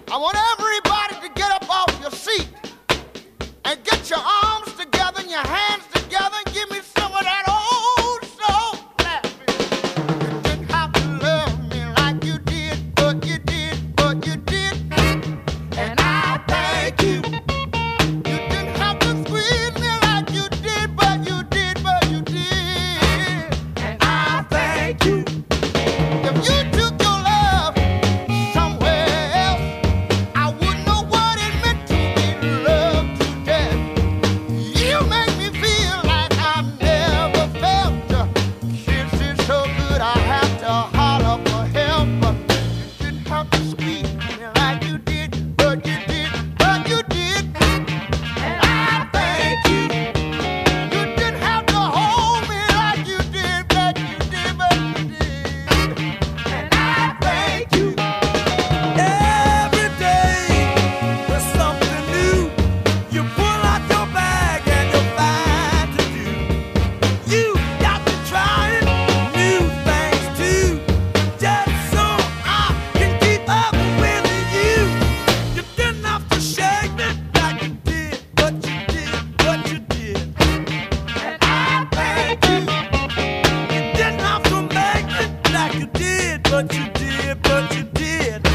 I want everybody to get up off your seat and get your arms together and your hands together and give me some of that old soul clapping. You didn't have to love me like you did, but you did, but you did. And I thank you. You didn't have to squeeze me like you did, but you did, but you did. And I thank you. If you took your love somewhere else, I wouldn't know what it meant to be loved to death. You make me feel like I've never felt. Kisses so good I have to holler for help. You didn't have to squeeze me like you did, but you did, but you did. And I thank you. You didn't have to hold me like you did, but you did, but you did. And I thank you. Every day there's something new. You pull out your bag and you find to do. You got me trying new things too, just so I can keep up with you. You didn't have to shake me like you did, but you did, but you did. And I thank you. You didn't have to make it like you did, but you did, but you did.